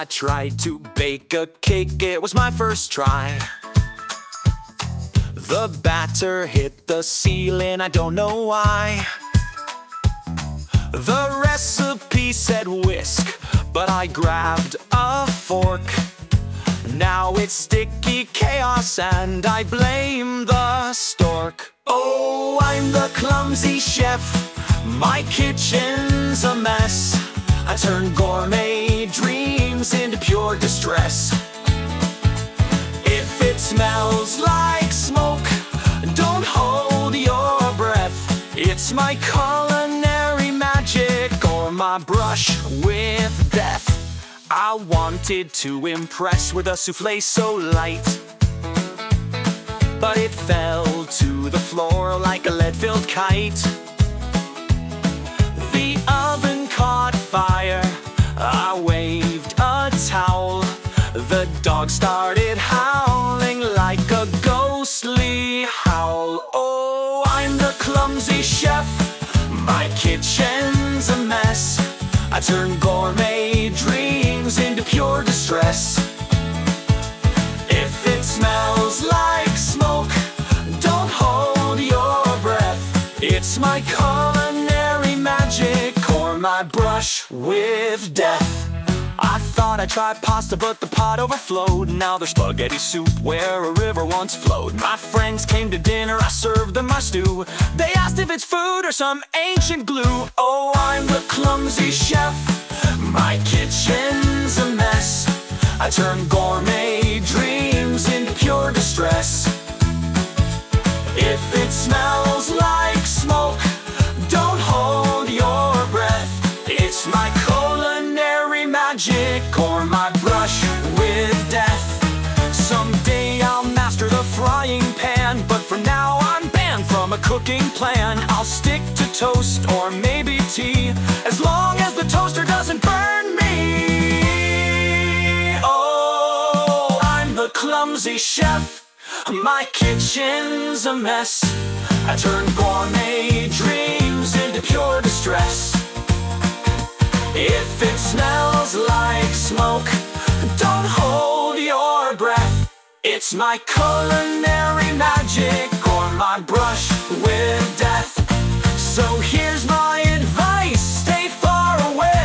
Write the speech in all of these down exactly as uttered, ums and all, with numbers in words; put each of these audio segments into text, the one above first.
I tried to bake a cake, it was my first try. The batter hit the ceiling, I don't know why. The recipe said whisk, but I grabbed a fork. Now it's sticky chaos and I blame the stork. Oh, I'm the clumsy chef, my kitchen's a mess. I turn gourmet dreams into pure distress. If it smells like smoke, don't hold your breath. It's my culinary magic or my brush with death. I wanted to impress with a souffle so light, but it fell to the floor like a lead-filled kite. The oven caught fire, I waved a towel. The dog started howling like a ghostly howl. Oh, I'm the clumsy chef, my kitchen's a mess. I turn gourmet dreams into pure distress. If it smells like smoke, don't hold your breath. It's my culinary magic or my brush with death. I thought I'd try pasta, but the pot overflowed. Now there's spaghetti soup where a river once flowed. My friends came to dinner, I served them my stew. They asked if it's food or some ancient glue. Oh, I'm the clumsy chef, my kitchen's a mess. I turn gourmet dreams into pure distress. If it smells like smoke, don't hold your breath. It's my culinary magic or my brush with death. Someday I'll master the frying pan, but for now I'm banned from a cooking plan. I'll stick to toast or maybe tea, as long as the toaster doesn't burn me. Oh, I'm the clumsy chef, my kitchen's a mess. I turn gourmet dreams into pure distress. If it smells like smoke, don't hold your breath. It's my culinary magic or my brush with death. So here's my advice, stay far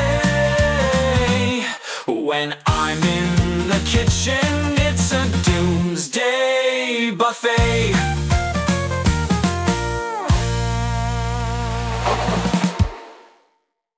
away. When I'm in the kitchen, it's a doomsday buffet.